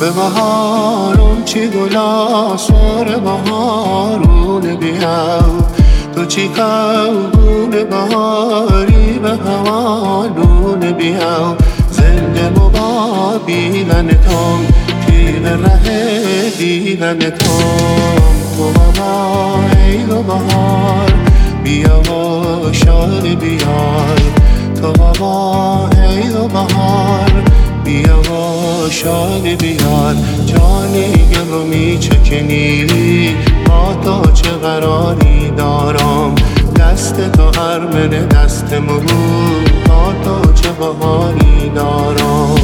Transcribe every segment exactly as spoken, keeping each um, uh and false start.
به بهارم چی گلا سر بهارون بیاو تو چی قوون بهاری به هوالون بیاو زنده مبا بیدن تام تیغ ره دیدن تام تو بابا ای دو بهار بیا و شاد بیار تو بابا ای دو بهار بیا و شاد بیار جانی گلو می چکنی با تو چه قراری دارم دست تو ارمن دست مگو با تو چه بهاری دارم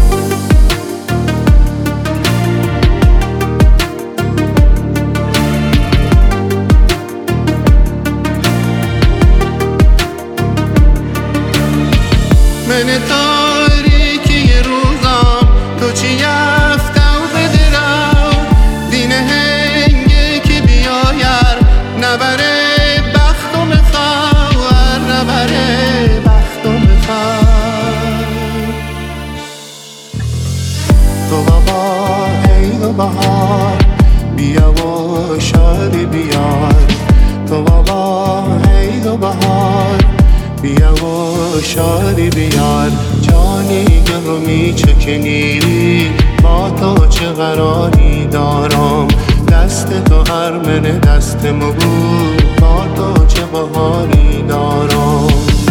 من تاریکی روزم تو چی یفته و بدرم دین هنگه که بیایر نبره بختم خوار نبره بختم خوار تو بابا ای دو بهار بیا و شادی بیار تو بابا ای دو بهار بیا و شادی بیار جانی گلو می چکنی با تو چه قراری دارم دست تو ارمن دست مگو با تو چه بهاری دارم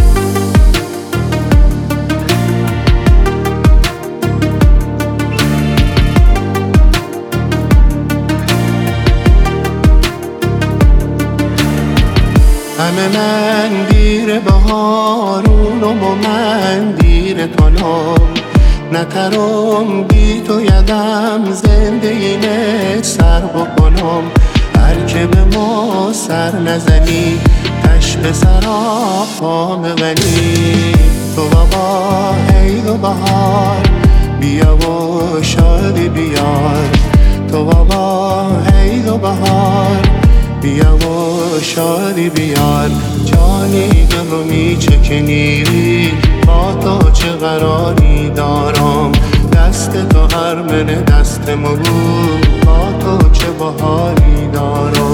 همه من دیر بهارونم و من دیر کنم نترم بی تو یدم زندگی سر بکنم هر که به ما سر نزنی تش به سرا پام غنی تو بابا ای دو بهار بیا و شادی بیار تو بابا ای دو بهار بیا و شادی بیار جانی گلو می چکنی با تو چه قراری دارم دست تو ارمن دست مگو با تو چه بهاری دارم